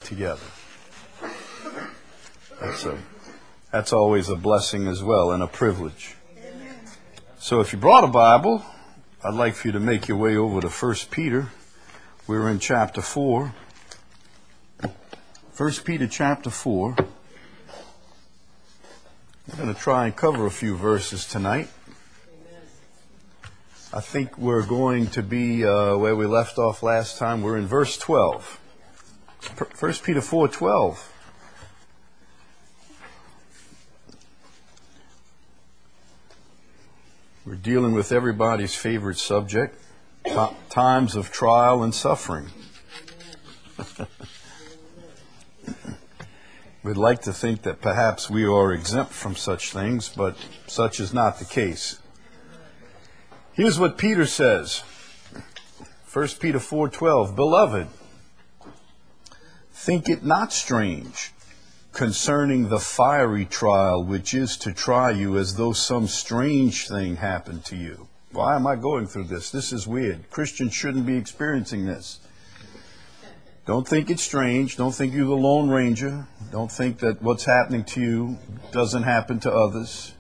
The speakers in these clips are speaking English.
together. That's always a blessing as well and a privilege. So if you brought a Bible, I'd like for you to make your way over to 1 Peter. We're in chapter 4. 1 Peter chapter 4. We're going to try and cover a few verses tonight. I think we're going to be where we left off last time. We're in verse 12. 1 Peter 4:12. We're dealing with everybody's favorite subject, times of trial and suffering. We'd like to think that perhaps we are exempt from such things, but such is not the case. Here's what Peter says, 1 Peter 4:12, Beloved, think it not strange concerning the fiery trial which is to try you as though some strange thing happened to you. Why am I going through this? This is weird. Christians shouldn't be experiencing this. Don't think it's strange. Don't think you're the Lone Ranger. Don't think that what's happening to you doesn't happen to others.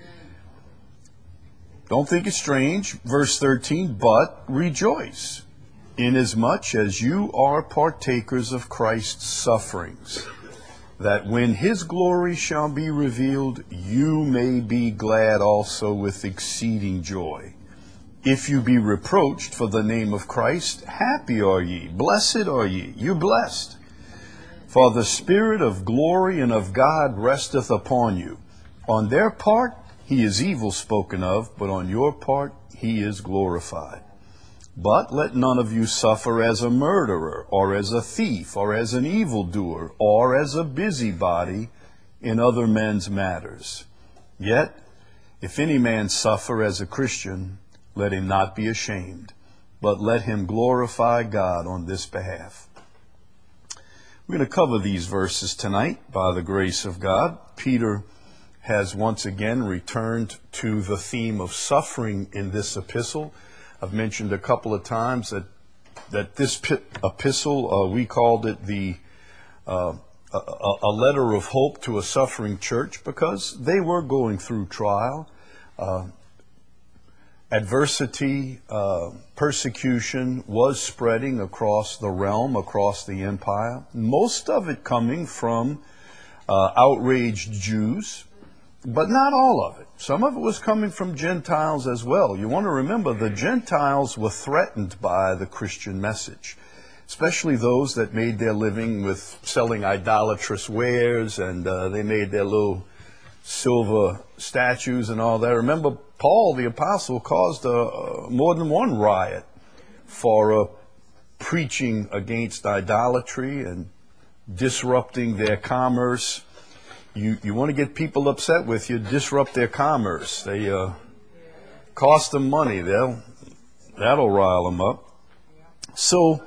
Don't think it's strange. Verse 13, but rejoice, inasmuch as you are partakers of Christ's sufferings, that when his glory shall be revealed, you may be glad also with exceeding joy. If you be reproached for the name of Christ, happy are ye, blessed are ye, you blessed. For the Spirit of glory and of God resteth upon you. On their part he is evil spoken of, but on your part he is glorified. But let none of you suffer as a murderer, or as a thief, or as an evildoer, or as a busybody in other men's matters. Yet, if any man suffer as a Christian, let him not be ashamed, but let him glorify God on this behalf. We're going to cover these verses tonight by the grace of God. Peter has once again returned to the theme of suffering in this epistle. I've mentioned a couple of times that this epistle, we called it a letter of hope to a suffering church because they were going through trial. Adversity, persecution was spreading across the realm, across the empire. Most of it coming from outraged Jews, but not all of it. Some of it was coming from Gentiles as well. You want to remember the Gentiles were threatened by the Christian message, especially those that made their living with selling idolatrous wares, and they made their little silver statues and all that. Remember, Paul the apostle caused more than one riot for preaching against idolatry and disrupting their commerce. You want to get people upset with you, disrupt their commerce. They cost them money. That'll rile them up. So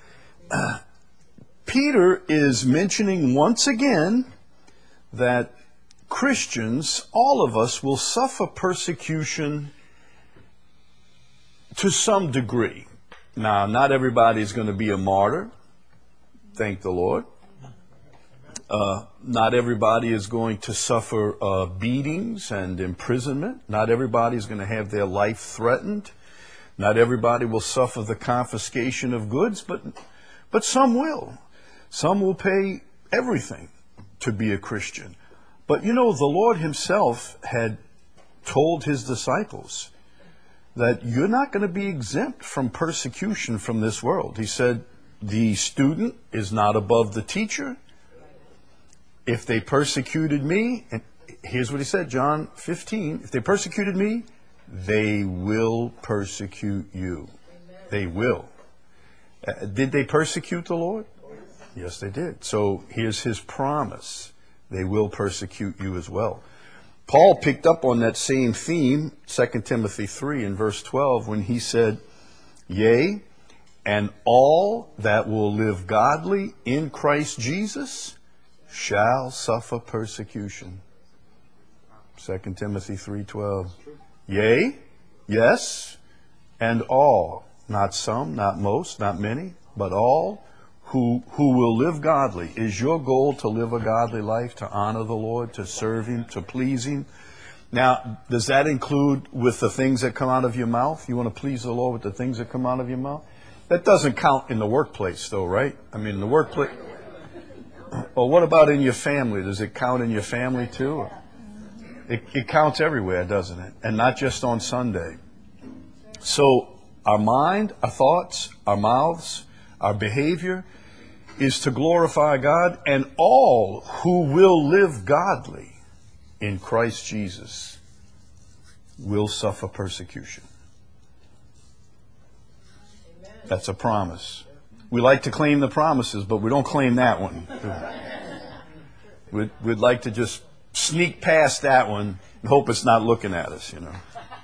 Peter is mentioning once again that Christians, all of us, will suffer persecution to some degree. Now, not everybody is going to be a martyr, thank the Lord. Not everybody is going to suffer beatings and imprisonment. Not everybody is going to have their life threatened. Not everybody will suffer the confiscation of goods, but some will. Some will pay everything to be a Christian. But you know, the Lord himself had told his disciples that you're not going to be exempt from persecution from this world. He said, the student is not above the teacher. If they persecuted me, and here's what he said, John 15, if they persecuted me, they will persecute you. They will. Did they persecute the Lord? Yes, they did. So here's his promise. They will persecute you as well. Paul picked up on that same theme, 2 Timothy 3 in verse 12, when he said, Yea, and all that will live godly in Christ Jesus shall suffer persecution. 2 Timothy 3:12. Yea, yes, and all, not some, not most, not many, but all who will live godly. Is your goal to live a godly life, to honor the Lord, to serve Him, to please Him? Now, does that include with the things that come out of your mouth? You want to please the Lord with the things that come out of your mouth? That doesn't count in the workplace, though, right? I mean, in the workplace. Well, what about in your family? Does it count in your family, too? It counts everywhere, doesn't it? And not just on Sunday. So, our mind, our thoughts, our mouths, our behavior is to glorify God, and all who will live godly in Christ Jesus will suffer persecution. That's a promise. We like to claim the promises, but we don't claim that one. We'd like to just sneak past that one and hope it's not looking at us, you know.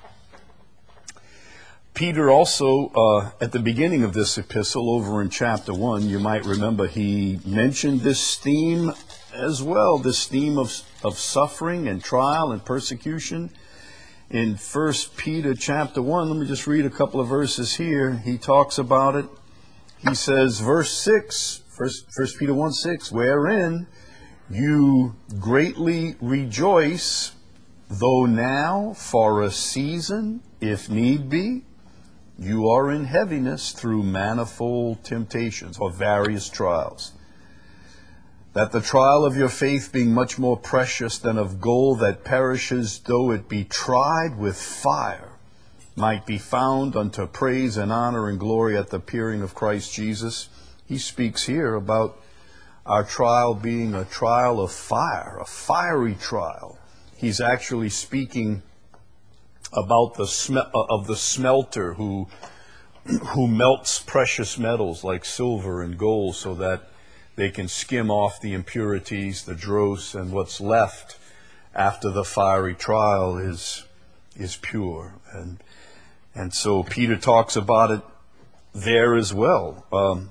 Peter also, at the beginning of this epistle, over in chapter 1, you might remember he mentioned this theme as well, this theme of suffering and trial and persecution. In 1 Peter chapter 1, let me just read a couple of verses here. He talks about it. He says, verse 6, 1 Peter 1:6, wherein you greatly rejoice, though now for a season, if need be, you are in heaviness through manifold temptations or various trials. That the trial of your faith, being much more precious than of gold that perishes, though it be tried with fire, might be found unto praise and honor and glory at the appearing of Christ Jesus. He speaks here about our trial being a trial of fire, a fiery trial. He's actually speaking about the smelter who melts precious metals like silver and gold so that they can skim off the impurities, the dross, and what's left after the fiery trial is pure. And so Peter talks about it there as well.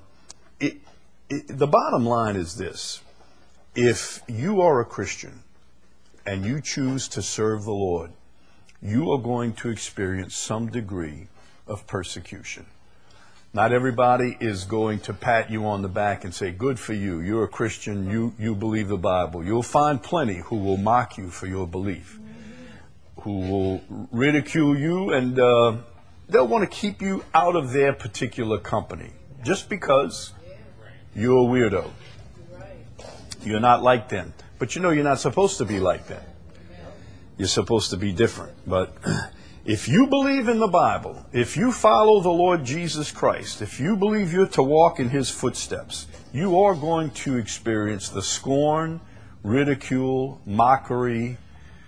The bottom line is this: if you are a Christian and you choose to serve the Lord, you are going to experience some degree of persecution. Not everybody is going to pat you on the back and say, good for you, you're a Christian, you believe the Bible. You'll find plenty who will mock you for your belief, who will ridicule you, and they'll want to keep you out of their particular company just because you're a weirdo. You're not like them. But you know you're not supposed to be like them. You're supposed to be different. But if you believe in the Bible, if you follow the Lord Jesus Christ, if you believe you're to walk in His footsteps, you are going to experience the scorn, ridicule, mockery,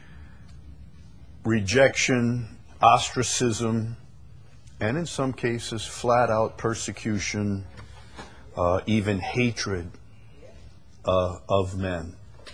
rejection, ostracism, and in some cases, flat-out persecution, even hatred of men.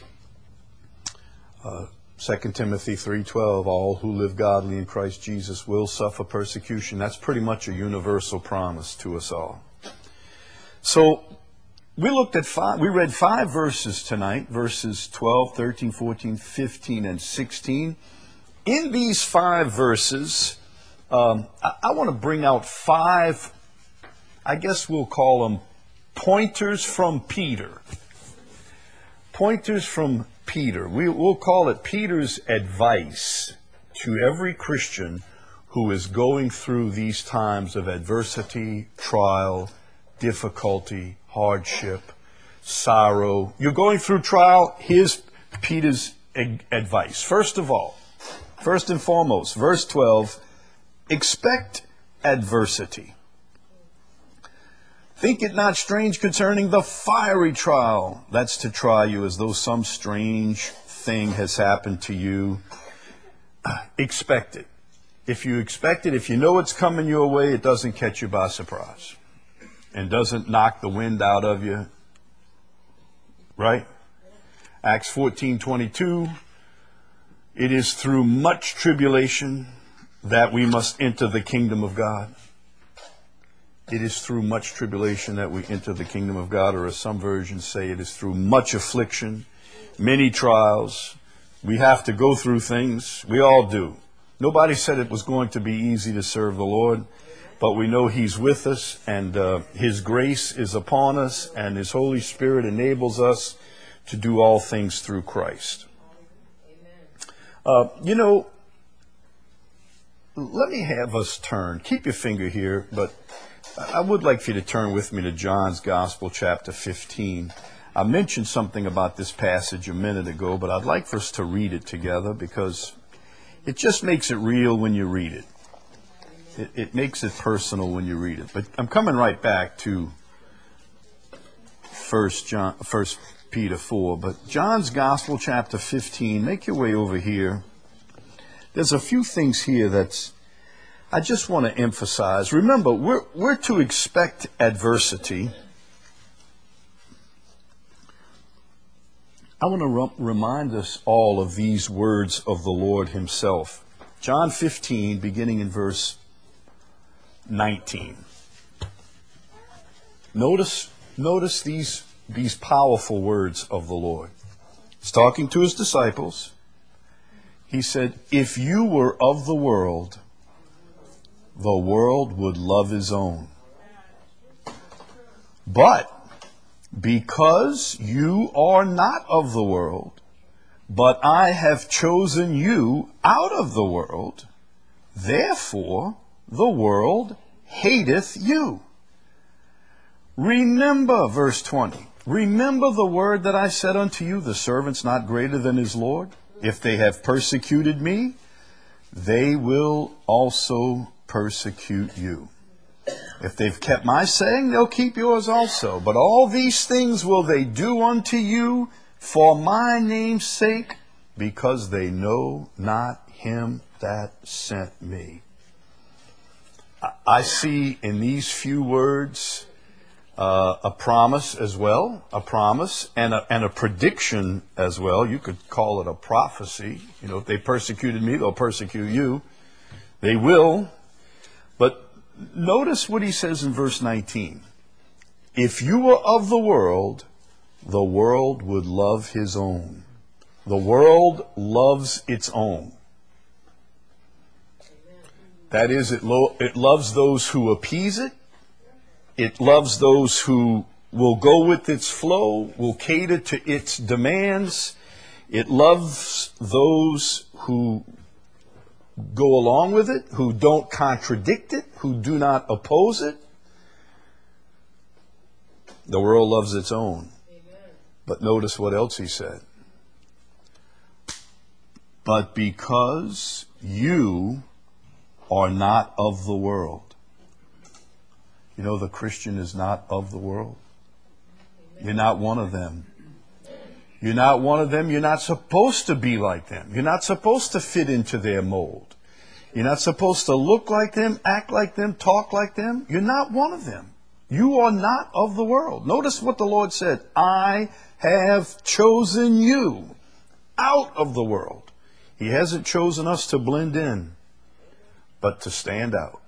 2 Timothy 3:12, all who live godly in Christ Jesus will suffer persecution. That's pretty much a universal promise to us all. So we read 5 verses tonight, verses 12, 13, 14, 15, and 16. In these 5 verses, I want to bring out 5, I guess we'll call them pointers from Peter. Pointers from Peter. We'll call it Peter's advice to every Christian who is going through these times of adversity, trial, difficulty, hardship, sorrow. You're going through trial. Here's Peter's advice. First of all, first and foremost, verse 12, expect adversity. Think it not strange concerning the fiery trial that's to try you, as though some strange thing has happened to you. Expect it. If you expect it, if you know it's coming your way, it doesn't catch you by surprise and doesn't knock the wind out of you. Right? Acts 14:22. It is through much tribulation that we must enter the kingdom of God. It is through much tribulation that we enter the kingdom of God, or as some versions say, it is through much affliction, many trials. We have to go through things. We all do. Nobody said it was going to be easy to serve the Lord. but we know He's with us, and His grace is upon us, and His Holy Spirit enables us to do all things through Christ. Let me have us turn. Keep your finger here, but I would like for you to turn with me to John's Gospel, chapter 15. I mentioned something about this passage a minute ago, but I'd like for us to read it together because it just makes it real when you read it. It makes it personal when you read it. But I'm coming right back to 1 Peter 4. But John's Gospel, chapter 15, make your way over here. There's a few things here that I just want to emphasize. Remember, we're to expect adversity. I want to remind us all of these words of the Lord Himself. John 15, beginning in verse 19. Notice these powerful words of the Lord. He's talking to His disciples. He said, if you were of the world would love his own. But because you are not of the world, but I have chosen you out of the world, therefore the world hateth you. Remember, verse 20, remember the word that I said unto you, the servant's not greater than his Lord. If they have persecuted me, they will also persecute you. If they've kept my saying, they'll keep yours also. But all these things will they do unto you for my name's sake, because they know not him that sent me. I see in these few words a promise as well, a promise and a prediction as well. You could call it a prophecy. You know, if they persecuted me, they'll persecute you. They will. But notice what he says in verse 19. If you were of the world would love his own. The world loves its own. That is, it loves those who appease it. It loves those who will go with its flow, will cater to its demands. It loves those who go along with it, who don't contradict it, who do not oppose it. The world loves its own. Amen. But notice what else he said. But because you are not of the world. You know, the Christian is not of the world. You're not one of them. You're not one of them. You're not supposed to be like them. You're not supposed to fit into their mold. You're not supposed to look like them, act like them, talk like them. You're not one of them. You are not of the world. Notice what the Lord said. I have chosen you out of the world. He hasn't chosen us to blend in, but to stand out.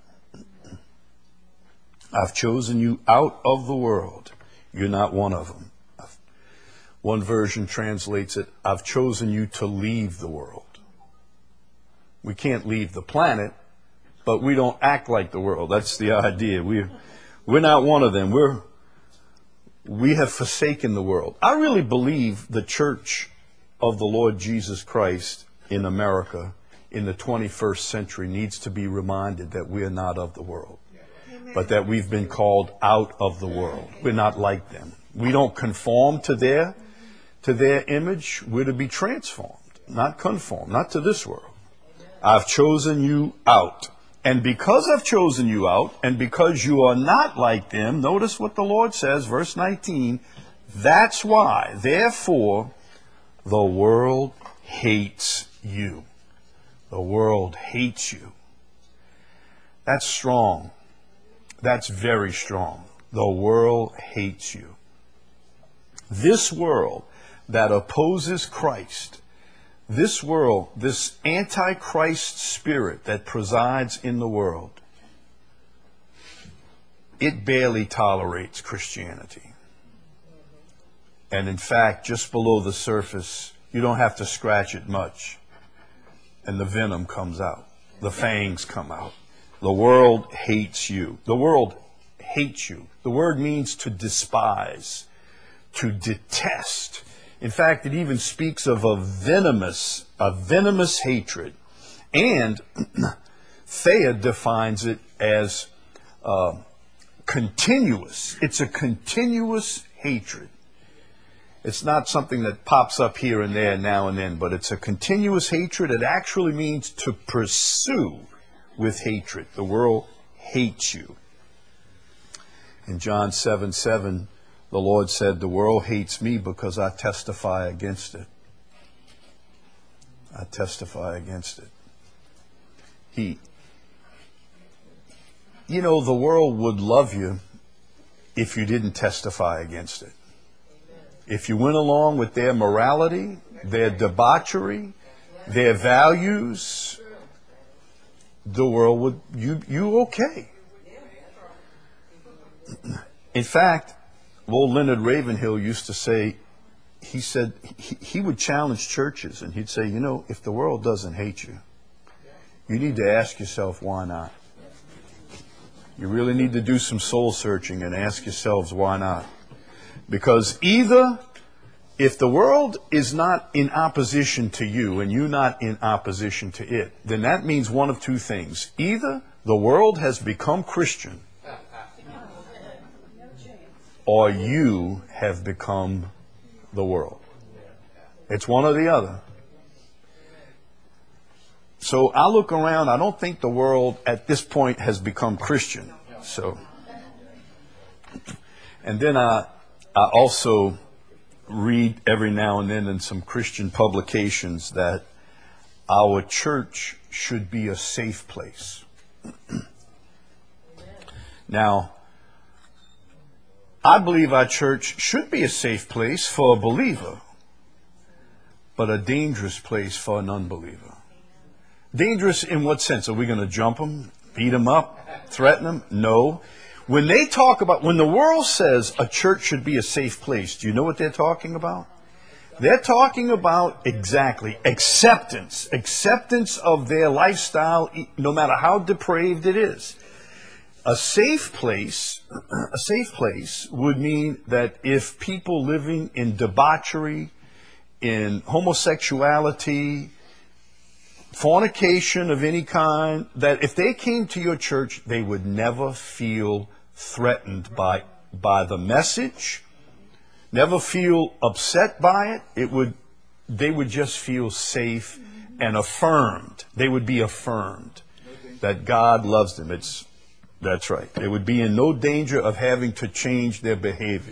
I've chosen you out of the world. You're not one of them. One version translates it, I've chosen you to leave the world. We can't leave the planet, but we don't act like the world. That's the idea. We're not one of them. We have forsaken the world. I really believe the church of the Lord Jesus Christ in America in the 21st century needs to be reminded that we are not of the world, but that we've been called out of the world. We're not like them. We don't conform to their image. We're to be transformed, not conform, not to this world. I've chosen you out. And because I've chosen you out, and because you are not like them, notice what the Lord says, verse 19, that's why, therefore, the world hates you. The world hates you. That's strong. That's very strong. The world hates you. This world that opposes Christ, this world, this antichrist spirit that presides in the world, it barely tolerates Christianity. And in fact, just below the surface, you don't have to scratch it much, and the venom comes out. The fangs come out. The world hates you. The world hates you. The word means to despise, to detest. In fact, it even speaks of a venomous hatred. And Thea defines it as continuous. It's a continuous hatred. It's not something that pops up here and there now and then, but it's a continuous hatred. It actually means to pursue with hatred. The world hates you. In John 7:7, the Lord said, the world hates me because I testify against it. I testify against it. The world would love you if you didn't testify against it. If you went along with their morality, their debauchery, their values, the world would, you okay. In fact, old Leonard Ravenhill used to say, he said he would challenge churches and he'd say, if the world doesn't hate you, you need to ask yourself why not. You really need to do some soul searching and ask yourselves why not. Because either if the world is not in opposition to you and you're not in opposition to it, then that means one of two things. Either the world has become Christian or you have become the world. It's one or the other. So I look around, I don't think the world at this point has become Christian. And then I also read every now and then in some Christian publications that our church should be a safe place. Now, I believe our church should be a safe place for a believer, but a dangerous place for an unbeliever. Dangerous in what sense? Are we going to jump them, beat them up, threaten them? No. When the world says a church should be a safe place, do you know what they're talking about? They're talking about exactly acceptance of their lifestyle, no matter how depraved it is. A safe place would mean that if people living in debauchery, in homosexuality, fornication of any kind, that if they came to your church, they would never feel threatened by the message, never feel upset by it. They would just feel safe and affirmed. They would be affirmed that God loves them. That's right. They would be in no danger of having to change their behavior.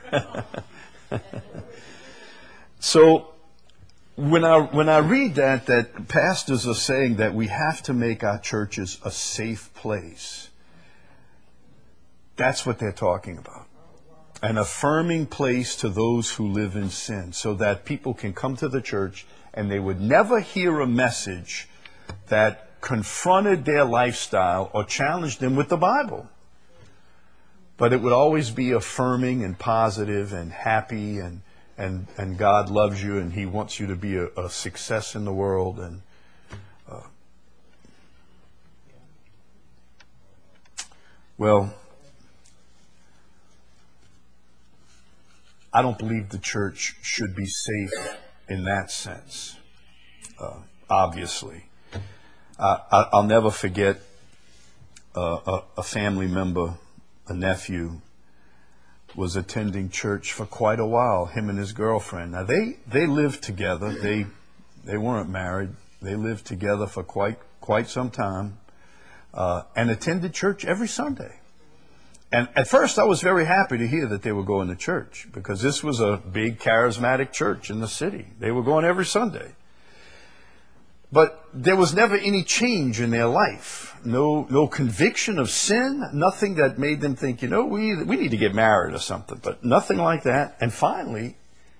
So when I read that pastors are saying that we have to make our churches a safe place, that's what they're talking about. An affirming place to those who live in sin, so that people can come to the church and they would never hear a message that confronted their lifestyle or challenged them with the Bible. But it would always be affirming and positive and happy, and God loves you and He wants you to be a success in the world. And I don't believe the church should be safe in that sense, obviously. I'll never forget a family member, a nephew, was attending church for quite a while, him and his girlfriend. Now, they lived together. They weren't married. They lived together for quite some time and attended church every Sunday. And at first, I was very happy to hear that they were going to church, because this was a big charismatic church in the city. They were going every Sunday. But there was never any change in their life. No conviction of sin, nothing that made them think, we need to get married or something, but nothing like that. And finally,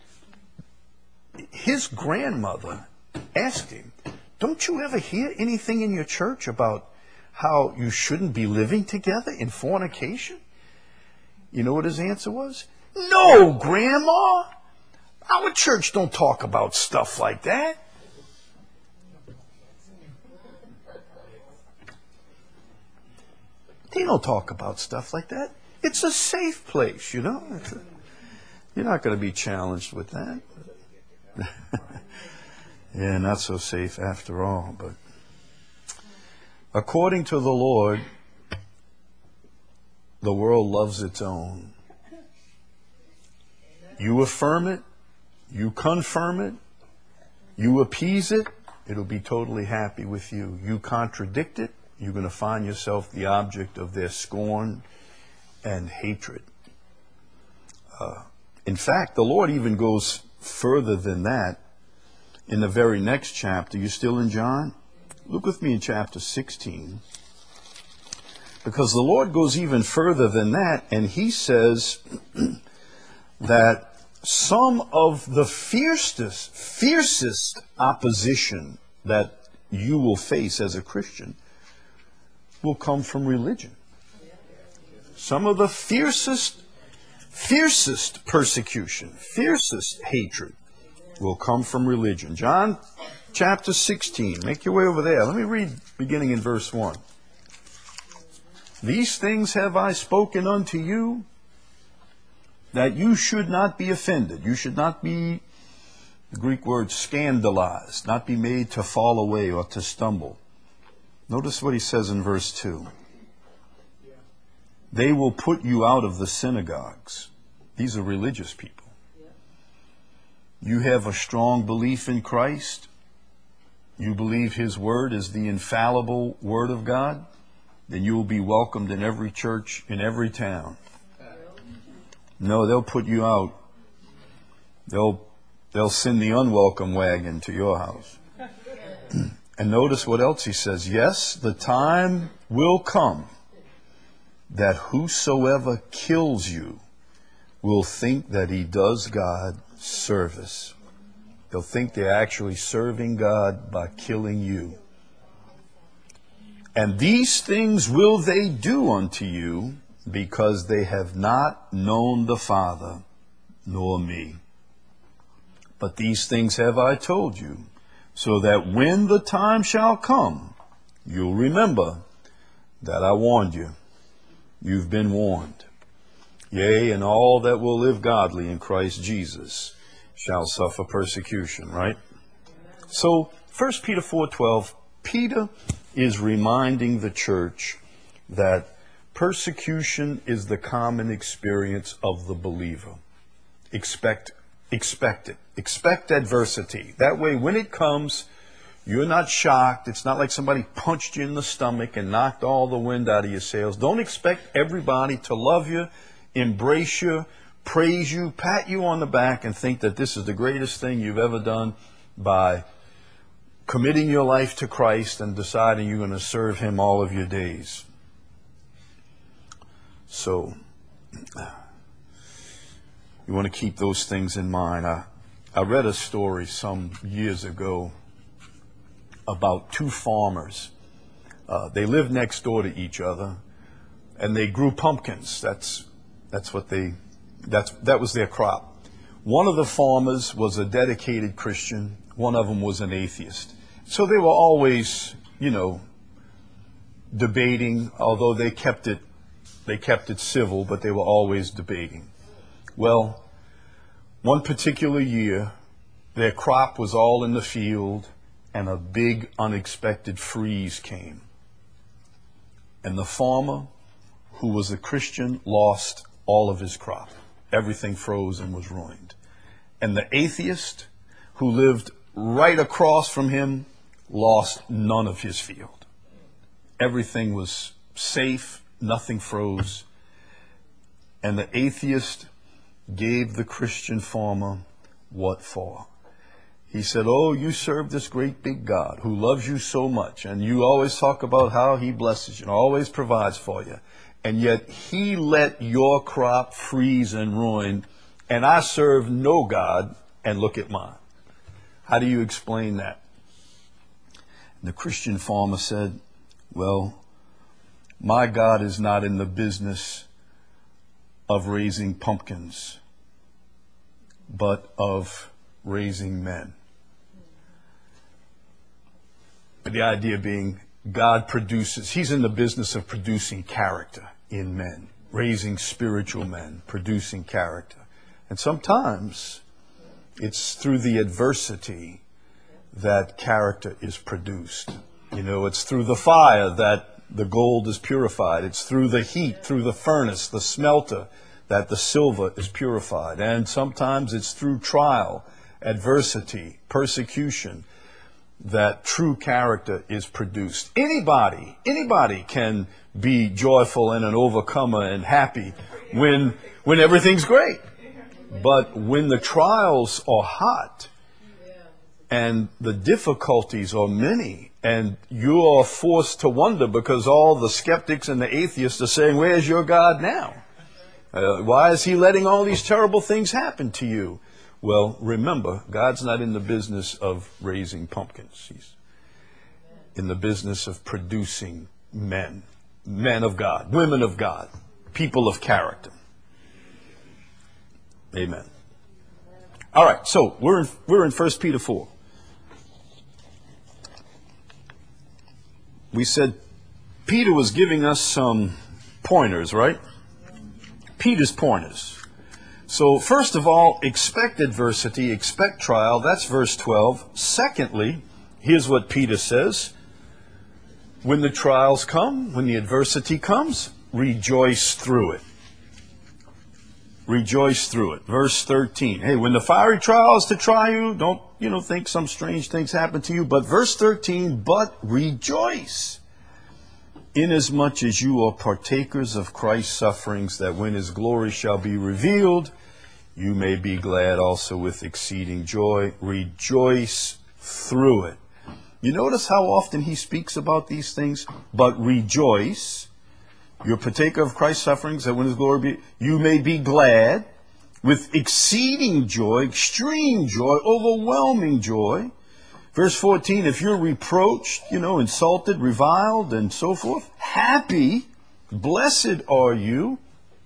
his grandmother asked him, don't you ever hear anything in your church about how you shouldn't be living together in fornication? You know what his answer was? No, Grandma! Our church don't talk about stuff like that. They don't talk about stuff like that. It's a safe place, you know. You're not going to be challenged with that. Yeah, not so safe after all. But according to the Lord, the world loves its own. You affirm it, you confirm it, you appease it, it'll be totally happy with you. You contradict it, you're going to find yourself the object of their scorn and hatred. In fact, the Lord even goes further than that. In the very next chapter, you still in John? Look with me in chapter 16. Because the Lord goes even further than that, and he says that some of the fiercest opposition that you will face as a Christian will come from religion. Some of the fiercest persecution, fiercest hatred will come from religion. John chapter 16. Make your way over there. Let me read beginning in verse 1. These things have I spoken unto you, that you should not be offended. You should not be, the Greek word, scandalized, not be made to fall away or to stumble. Notice what he says in verse 2. They will put you out of the synagogues. These are religious people. You have a strong belief in Christ. You believe his word is the infallible word of God. Then you will be welcomed in every church, in every town. No, they'll put you out. They'll send the unwelcome wagon to your house. And notice what else he says. Yes, the time will come that whosoever kills you will think that he does God service. They'll think they're actually serving God by killing you. And these things will they do unto you, because they have not known the Father nor me. But these things have I told you, so that when the time shall come, you'll remember that I warned you. You've been warned. Yea, and all that will live godly in Christ Jesus shall suffer persecution, right? So 1 Peter 4:12, Peter is reminding the church that persecution is the common experience of the believer. Expect it. Expect adversity. That way, when it comes, you're not shocked. It's not like somebody punched you in the stomach and knocked all the wind out of your sails. Don't expect everybody to love you, embrace you, praise you, pat you on the back, and think that this is the greatest thing you've ever done by committing your life to Christ and deciding you're going to serve him all of your days. So, you want to keep those things in mind. I read a story some years ago about two farmers. They lived next door to each other, and they grew pumpkins. That was their crop. One of the farmers was a dedicated Christian. One of them was an atheist. So they were always, debating, although they kept it civil, but they were always debating. Well, one particular year, their crop was all in the field, and a big unexpected freeze came. And the farmer, who was a Christian, lost all of his crop. Everything froze and was ruined. And the atheist, who lived right across from him, lost none of his field. Everything was safe, nothing froze. And the atheist gave the Christian farmer what for? He said, "Oh, you serve this great big God who loves you so much, and you always talk about how he blesses you and always provides for you. And yet he let your crop freeze and ruin, and I serve no God, and look at mine. How do you explain that?" The Christian farmer said, "Well, my God is not in the business of raising pumpkins, but of raising men." The idea being, God produces, he's in the business of producing character in men, raising spiritual men, producing character. And sometimes it's through the adversity that character is produced. You know, it's through the fire that the gold is purified. It's through the heat, through the furnace, the smelter, that the silver is purified. And sometimes it's through trial, adversity, persecution, that true character is produced. Anybody can be joyful and an overcomer and happy when everything's great. But when the trials are hot and the difficulties are many, and you are forced to wonder because all the skeptics and the atheists are saying, where's your God now? Why is he letting all these terrible things happen to you? Well, remember, God's not in the business of raising pumpkins. He's in the business of producing men of God, women of God, people of character. Amen. All right, so we're in 1 Peter 4. We said Peter was giving us some pointers, right? Peter's pointers. So first of all, expect adversity, expect trial. That's verse 12. Secondly, here's what Peter says. When the trials come, when the adversity comes, rejoice through it. Rejoice through it. Verse 13. Hey, when the fiery trial is to try you, don't, think some strange things happen to you. But verse 13, but rejoice, inasmuch as you are partakers of Christ's sufferings, that when his glory shall be revealed, you may be glad also with exceeding joy. Rejoice through it. You notice how often he speaks about these things? But rejoice. You're a partaker of Christ's sufferings, that when his glory be, you may be glad with exceeding joy, extreme joy, overwhelming joy. Verse 14, if you're reproached, insulted, reviled, and so forth, happy, blessed are you.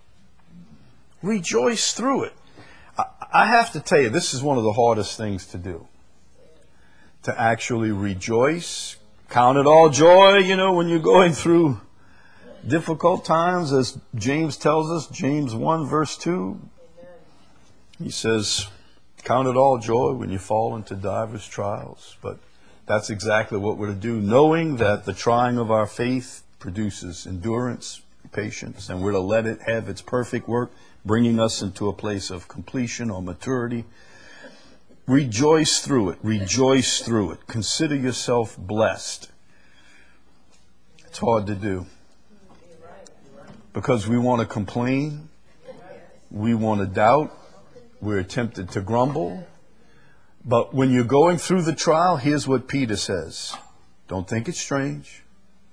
Rejoice through it. I have to tell you, this is one of the hardest things to do. To actually rejoice, count it all joy, when you're going through difficult times, as James tells us, James 1 verse 2. He says, count it all joy when you fall into divers trials. But that's exactly what we're to do, knowing that the trying of our faith produces endurance, patience, and we're to let it have its perfect work, bringing us into a place of completion or maturity. Rejoice through it. Rejoice through it. Consider yourself blessed. It's hard to do. Because we want to complain, we want to doubt, we're tempted to grumble. But when you're going through the trial, here's what Peter says. Don't think it's strange.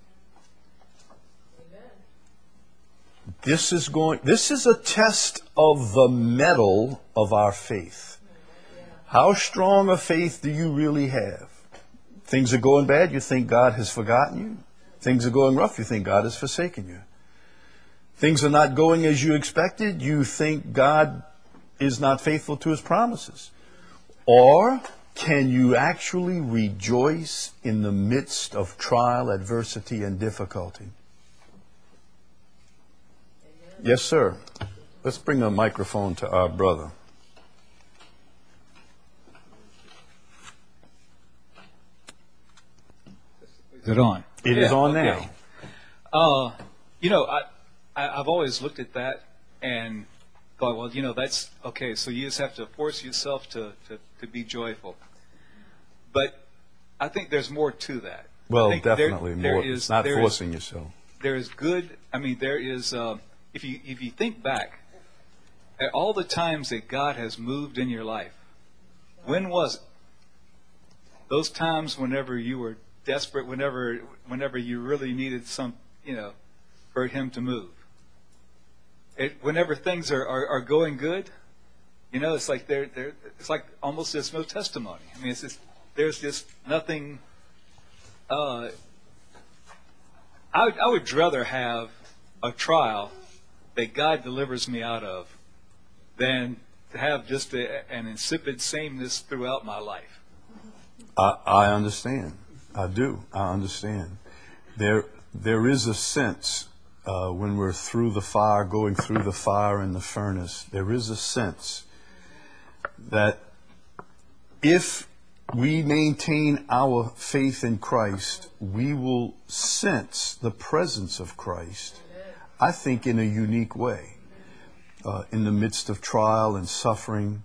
This is a test of the mettle of our faith. How strong a faith do you really have? Things are going bad, you think God has forgotten you. Things are going rough, you think God has forsaken you. Things are not going as you expected, you think God is not faithful to his promises. Or can you actually rejoice in the midst of trial, adversity, and difficulty? Yes, sir. Let's bring a microphone to our brother. Is it on? It is on now. I've always looked at that and thought, well, that's okay. So you just have to force yourself to be joyful. But I think there's more to that. Well, definitely more. It's not forcing yourself. There is good. There is. If you think back at all the times that God has moved in your life, when was it? Those times whenever you were desperate, whenever you really needed for him to move. Whenever things are going good, it's like it's like almost there's no testimony. It's just there's just nothing. I would rather have a trial that God delivers me out of than to have just an insipid sameness throughout my life. I understand. I do. I understand. There is a sense when we're through the fire, going through the fire in the furnace, there is a sense that if we maintain our faith in Christ, we will sense the presence of Christ, I think, in a unique way, in the midst of trial and suffering.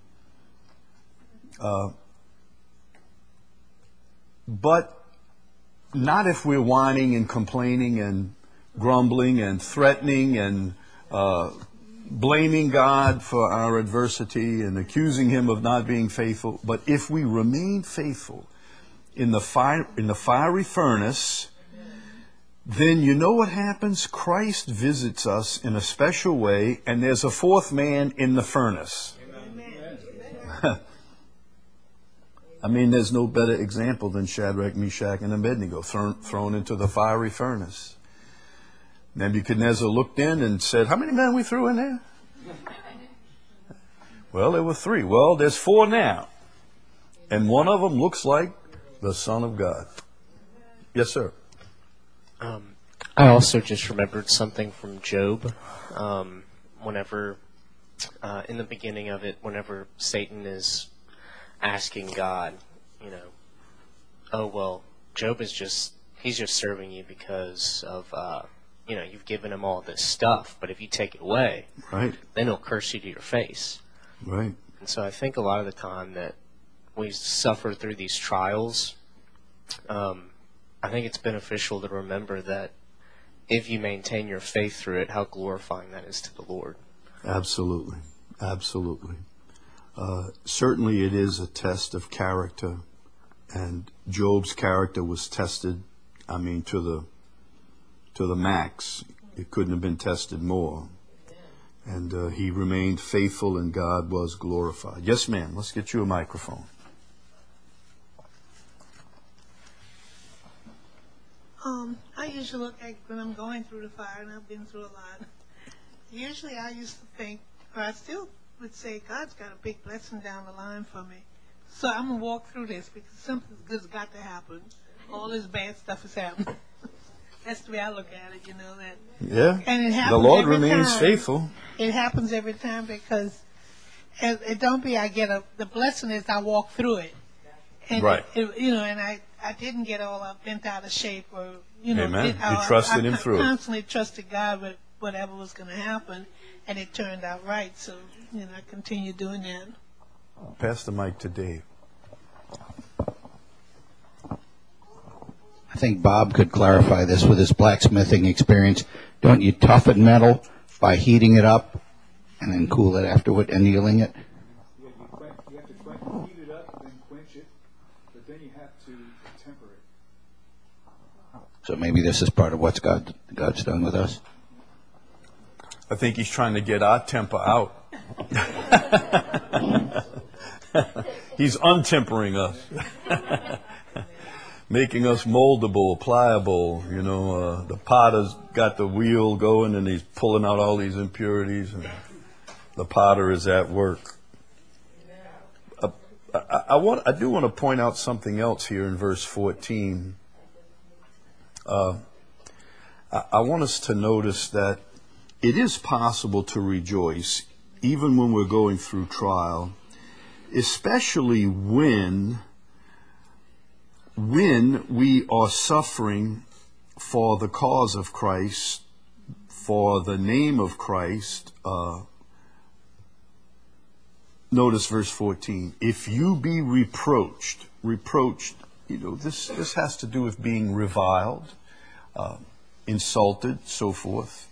But not if we're whining and complaining and grumbling and threatening and blaming God for our adversity and accusing Him of not being faithful. But if we remain faithful in the fiery furnace, then you know what happens? Christ visits us in a special way, and there's a fourth man in the furnace. I mean, there's no better example than Shadrach, Meshach, and Abednego thrown into the fiery furnace. Nebuchadnezzar looked in and said, "How many men we threw in there?" Well, there were 3. Well, there's 4 now. And one of them looks like the Son of God. Yes, sir. I also just remembered something from Job. Whenever, in the beginning of it, whenever Satan is asking God, oh, well, Job is he's just serving you because of, you've given him all this stuff, but if you take it away, right, then he'll curse you to your face. Right. And so I think a lot of the time that we suffer through these trials, I think it's beneficial to remember that if you maintain your faith through it, how glorifying that is to the Lord. Absolutely. Absolutely. Certainly it is a test of character, and Job's character was tested, to the max. It couldn't have been tested more. And he remained faithful, and God was glorified. Yes, ma'am. Let's get you a microphone. I usually look like when I'm going through the fire, and I've been through a lot. Usually I used to think, or I still would say, God's got a big blessing down the line for me. So I'm going to walk through this because something good's got to happen. All this bad stuff is happening. That's the way I look at it, that. Yeah. And it happens the Lord every remains time. faithful. It happens every time because it don't be I get the blessing is I walk through it. And right. And I didn't get all bent out of shape or, Amen. You trusted Him through it. I constantly trusted God with whatever was going to happen, and it turned out right. So, I continue doing that. Pass the mic to Dave. I think Bob could clarify this with his blacksmithing experience. Don't you toughen metal by heating it up and then cool it afterward, annealing it? You have to heat it up and then quench it, but then you have to temper it. So maybe this is part of what God's done with us. I think He's trying to get our temper out. He's untempering us. Making us moldable, pliable. The potter's got the wheel going and he's pulling out all these impurities, and the potter is at work. I do want to point out something else here in verse 14. I want us to notice that it is possible to rejoice even when we're going through trial, especially when we are suffering for the cause of Christ, for the name of Christ. Notice verse 14. If you be reproached, this has to do with being reviled, insulted, so forth.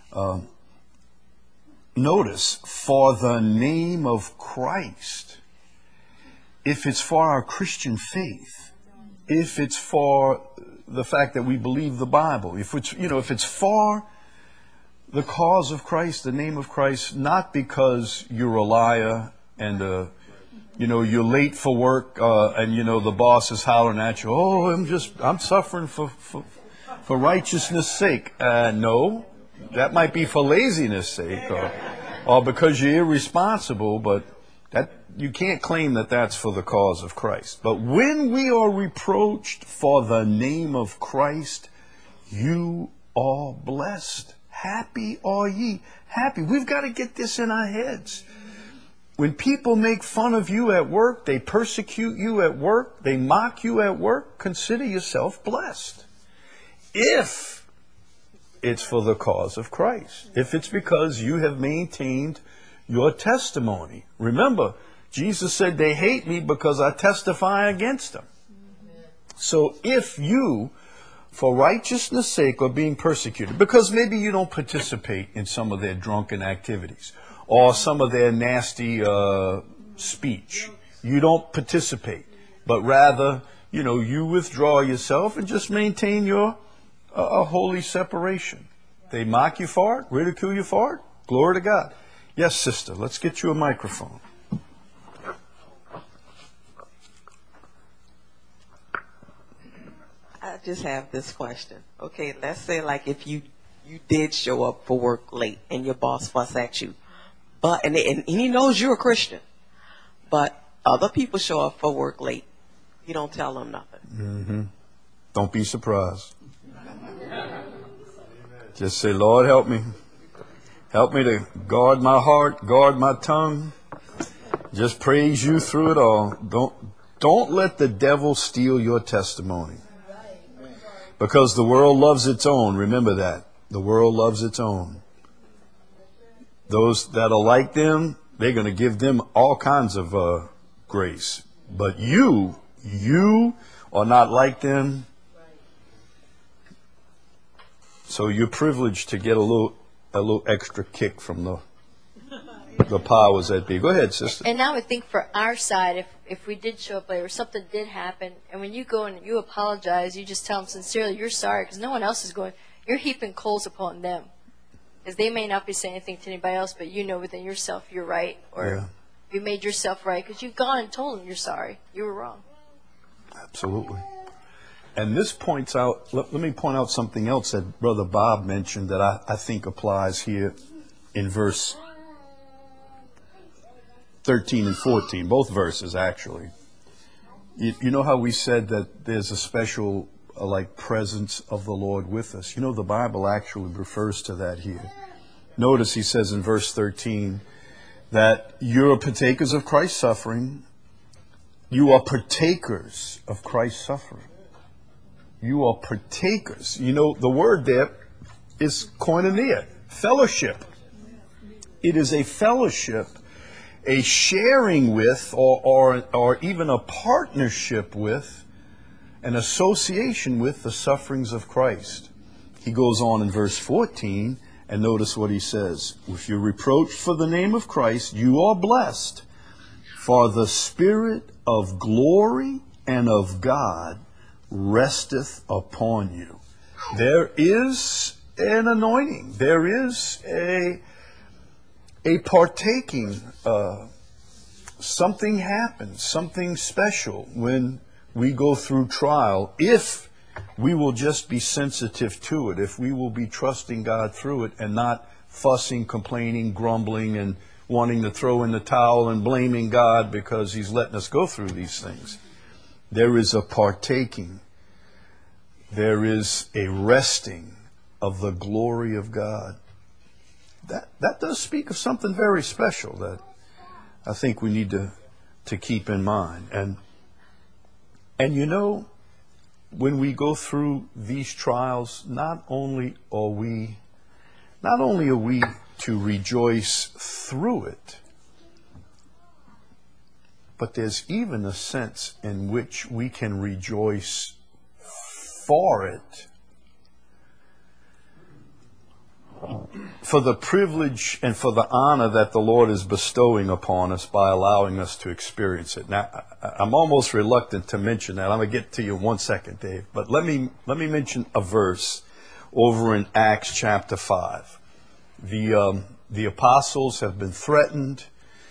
Notice, for the name of Christ. If it's for our Christian faith, if it's for the fact that we believe the Bible, if it's for the cause of Christ, the name of Christ, not because you're a liar and you're late for work and the boss is hollering at you, I'm suffering for righteousness' sake. No, that might be for laziness' sake or because you're irresponsible, but that you can't claim that that's for the cause of Christ. But when we are reproached for the name of Christ, you are blessed. Happy are ye. Happy. We've got to get this in our heads. When people make fun of you at work, they persecute you at work, they mock you at work, consider yourself blessed. If it's for the cause of Christ. If it's because you have maintained your testimony. Remember, Jesus said they hate me because I testify against them. So if you, for righteousness' sake, are being persecuted, because maybe you don't participate in some of their drunken activities, or some of their nasty speech. You don't participate, but rather, you withdraw yourself and just maintain your holy separation. They mock you for it, ridicule you for it. Glory to God. Yes, sister, let's get you a microphone. I just have this question. Okay, let's say like if you did show up for work late and your boss fuss at you, but and he knows you're a Christian, but other people show up for work late, you don't tell them nothing. Mm-hmm. Don't be surprised. Just say, Lord, help me. Help me to guard my heart, guard my tongue. Just praise you through it all. Don't let the devil steal your testimony. Because the world loves its own. Remember that. The world loves its own. Those that are like them, they're going to give them all kinds of grace. But you are not like them. So you're privileged to get a little extra kick from the powers that be. Go ahead, sister. And I would think for our side, if we did show up late or something did happen, and when you go and you apologize, you just tell them sincerely you're sorry, because no one else is going. You're heaping coals upon them, because they may not be saying anything to anybody else, but you know within yourself you're right, or you made yourself right, because you've gone and told them you're sorry, you were wrong. Absolutely. And this points out, let me point out something else that Brother Bob mentioned that I think applies here in verse 13 and 14, both verses actually. You know how we said that there's a special presence of the Lord with us? The Bible actually refers to that here. Notice he says in verse 13 that you're partakers of Christ's suffering. You are partakers of Christ's suffering. You are partakers. The word there is koinonia, fellowship. It is a fellowship, a sharing with, or even a partnership with, an association with the sufferings of Christ. He goes on in verse 14, and notice what he says. If you're reproached for the name of Christ, you are blessed, for the Spirit of glory and of God resteth upon you. There is an anointing. There is a partaking. Something happens, something special when we go through trial, if we will just be sensitive to it, if we will be trusting God through it and not fussing, complaining, grumbling, and wanting to throw in the towel and blaming God because He's letting us go through these things. There is a partaking. There is a resting of the glory of God. That does speak of something very special that I think we need to keep in mind. And when we go through these trials, not only are we to rejoice through it, but there's even a sense in which we can rejoice for it, for the privilege and for the honor that the Lord is bestowing upon us by allowing us to experience it. Now, I'm almost reluctant to mention that. I'm going to get to you in 1 second, Dave. But let me mention a verse over in Acts chapter 5. The apostles have been threatened,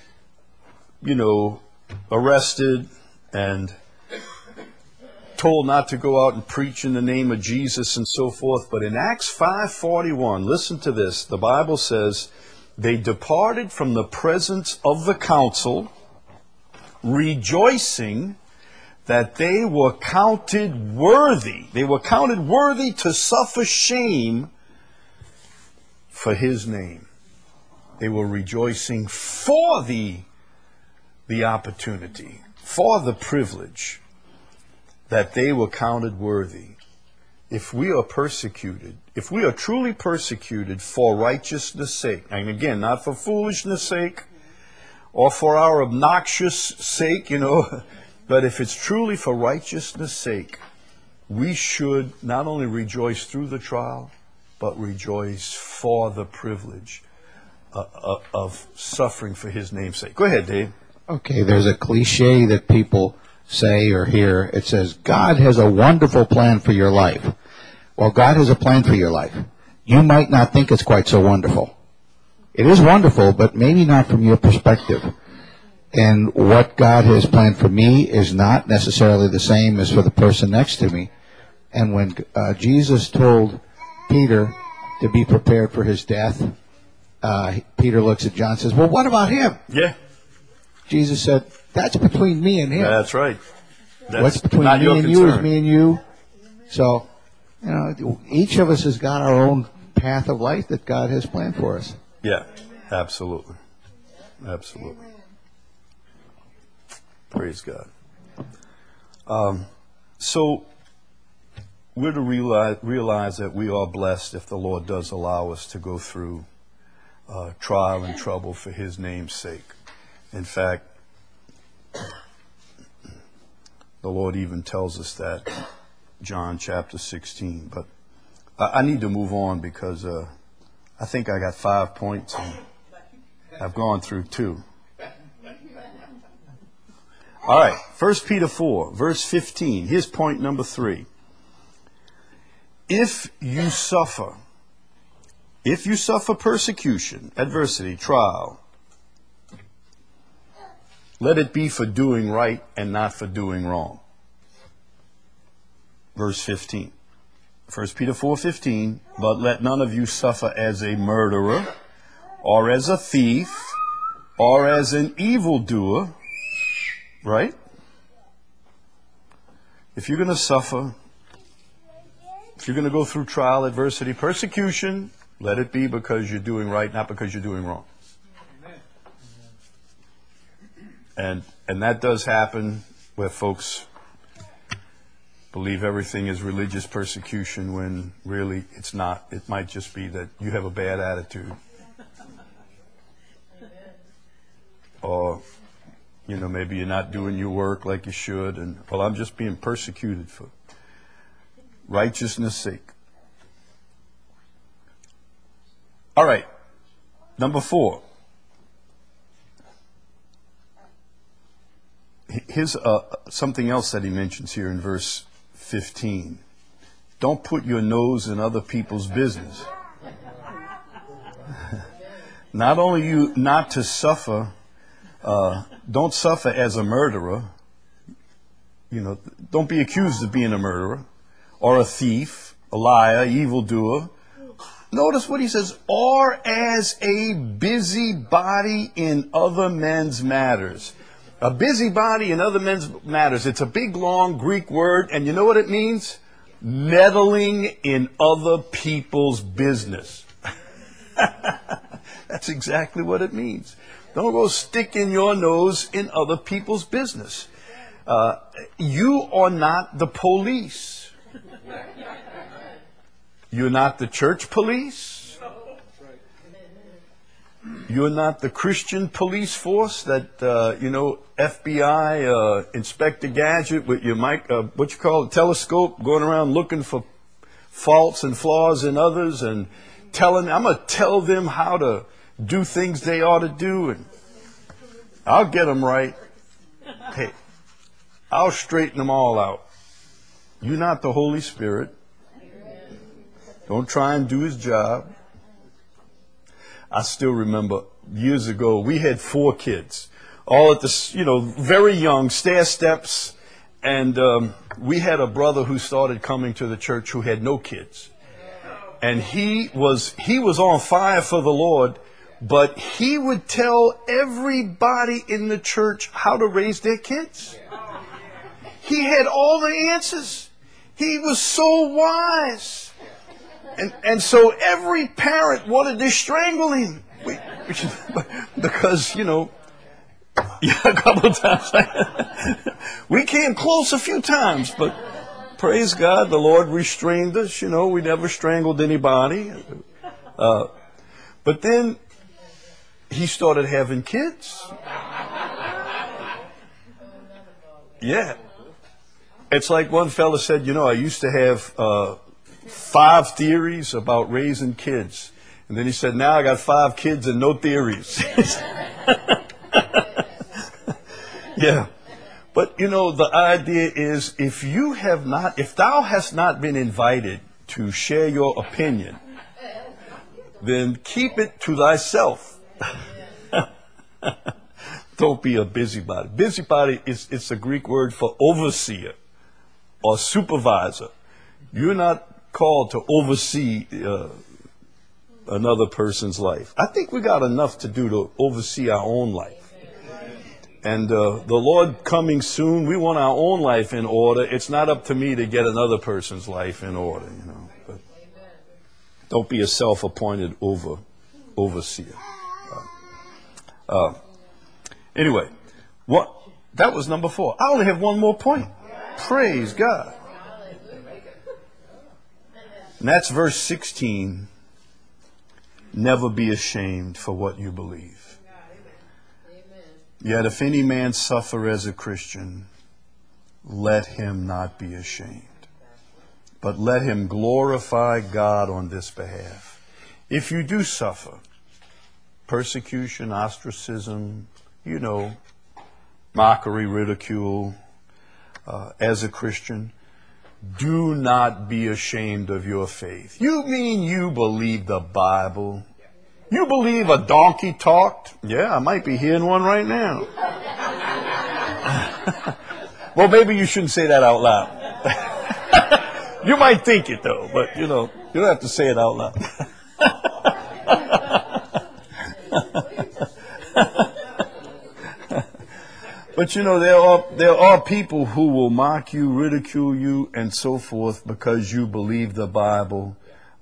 arrested, and told not to go out and preach in the name of Jesus and so forth. But in Acts 5:41, listen to this. The Bible says, they departed from the presence of the council, rejoicing that they were counted worthy. They were counted worthy to suffer shame for his name. They were rejoicing for the opportunity, for the privilege that they were counted worthy. If we are persecuted, if we are truly persecuted for righteousness' sake, and again, not for foolishness' sake or for our obnoxious sake, but if it's truly for righteousness' sake, we should not only rejoice through the trial, but rejoice for the privilege of suffering for his name's sake. Go ahead, Dave. Okay, there's a cliche that people say or hear. It says, God has a wonderful plan for your life. Well, God has a plan for your life. You might not think it's quite so wonderful. It is wonderful, but maybe not from your perspective. And what God has planned for me is not necessarily the same as for the person next to me. And when Jesus told Peter to be prepared for his death, Peter looks at John and says, well, what about him? Yeah. Jesus said, that's between me and him. That's right. That's what's between not me your and concern. you is me and you. So, each of us has got our own path of life that God has planned for us. Yeah, absolutely. Absolutely. Praise God. So, we're to realize that we are blessed if the Lord does allow us to go through trial and trouble for his name's sake. In fact, the Lord even tells us that, John chapter 16. But I need to move on because I think I got 5 points and I've gone through 2. All right, 1 Peter 4, verse 15. Here's point number 3. If you suffer persecution, adversity, trial, let it be for doing right and not for doing wrong. Verse 15. 1 Peter 4:15, but let none of you suffer as a murderer, or as a thief, or as an evildoer. Right? If you're going to suffer, if you're going to go through trial, adversity, persecution, let it be because you're doing right, not because you're doing wrong. And that does happen where folks believe everything is religious persecution when really it's not. It might just be that you have a bad attitude. Or, maybe you're not doing your work like you should. And, well, I'm just being persecuted for righteousness' sake. All right. Number 4. Here's something else that he mentions here in verse 15. Don't put your nose in other people's business. Not only you not to suffer, don't suffer as a murderer. Don't be accused of being a murderer or a thief, a liar, evildoer. Notice what he says, or as a busybody in other men's matters. A busybody in other men's matters. It's a big, long Greek word, and you know what it means? Meddling in other people's business. That's exactly what it means. Don't go sticking your nose in other people's business. You are not the police. You're not the church police. You're not the Christian police force that, FBI, Inspector Gadget with your telescope, going around looking for faults and flaws in others and I'm going to tell them how to do things they ought to do, and I'll get them right. Hey, I'll straighten them all out. You're not the Holy Spirit. Don't try and do his job. I still remember years ago, we had 4 kids, all at the, very young, stair steps. And we had a brother who started coming to the church who had no kids. And he was on fire for the Lord, but he would tell everybody in the church how to raise their kids. He he had all the answers. He was so wise. And so every parent wanted to strangle him. Because, yeah, a couple of times. We came close a few times, but praise God, the Lord restrained us. We never strangled anybody. But then he started having kids. Yeah. It's like one fella said, I used to have 5 theories about raising kids. And then he said, now I got 5 kids and no theories. Yeah. But, the idea is if thou hast not been invited to share your opinion, then keep it to thyself. Don't be a busybody. Busybody it's a Greek word for overseer or supervisor. You're not called to oversee another person's life. I think we got enough to do to oversee our own life. And the Lord coming soon, we want our own life in order. It's not up to me to get another person's life in order, But don't be a self-appointed overseer. Anyway, that was number 4. I only have one more point. Praise God. And that's verse 16. Never be ashamed for what you believe. Yet if any man suffer as a Christian, let him not be ashamed, but let him glorify God on this behalf. If you do suffer persecution, ostracism, mockery, ridicule, as a Christian, do not be ashamed of your faith. You mean you believe the Bible? You believe a donkey talked? Yeah, I might be hearing one right now. Well, maybe you shouldn't say that out loud. You might think it, though, but, you don't have to say it out loud. But there are people who will mock you, ridicule you, and so forth because you believe the Bible.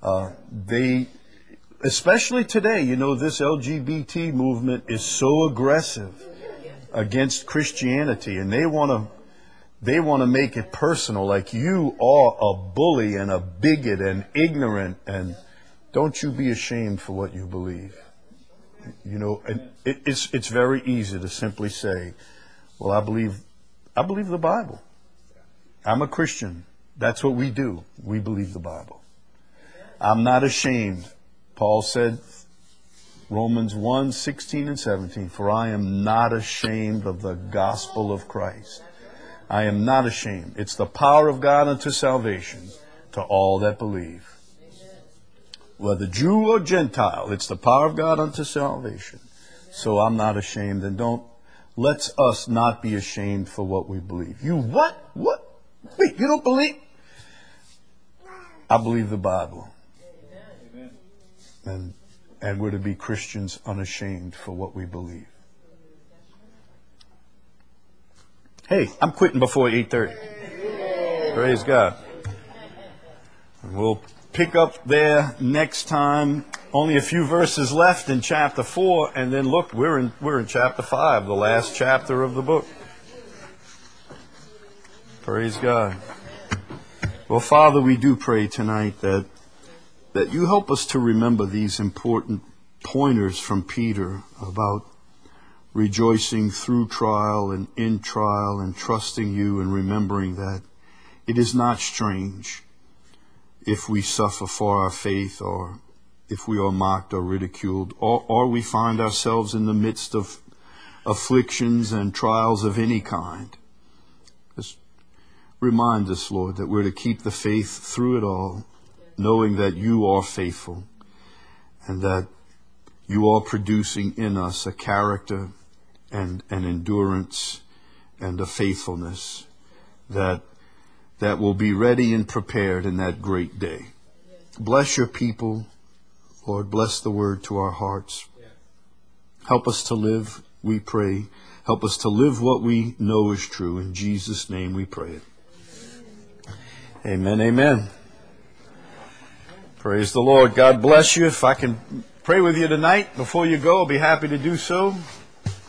Especially today, this LGBT movement is so aggressive against Christianity, and they want to make it personal, like you are a bully and a bigot and ignorant, and don't you be ashamed for what you believe. And it's very easy to simply say, well, I believe the Bible. I'm a Christian. That's what we do. We believe the Bible. I'm not ashamed. Paul said, Romans 1, 16 and 17, for I am not ashamed of the gospel of Christ. I am not ashamed. It's the power of God unto salvation to all that believe. Whether Jew or Gentile, it's the power of God unto salvation. So I'm not ashamed, and let's us not be ashamed for what we believe. You what? What? Wait, you don't believe? I believe the Bible. And we're to be Christians unashamed for what we believe. Hey, I'm quitting before 8:30. Praise God. And we'll pick up there next time. Only a few verses left in chapter 4, and then look, we're in chapter 5, the last chapter of the book. Praise God. Well, Father, we do pray tonight that you help us to remember these important pointers from Peter about rejoicing through trial and in trial and trusting you and remembering that it is not strange if we suffer for our faith or if we are mocked or ridiculed or we find ourselves in the midst of afflictions and trials of any kind. Just remind us, Lord, that we're to keep the faith through it all, knowing that you are faithful and that you are producing in us a character and an endurance and a faithfulness that will be ready and prepared in that great day. Bless your people, Lord. Bless the word to our hearts. Help us to live, we pray. Help us to live what we know is true. In Jesus' name we pray it. Amen, amen. Praise the Lord. God bless you. If I can pray with you tonight before you go, I'll be happy to do so.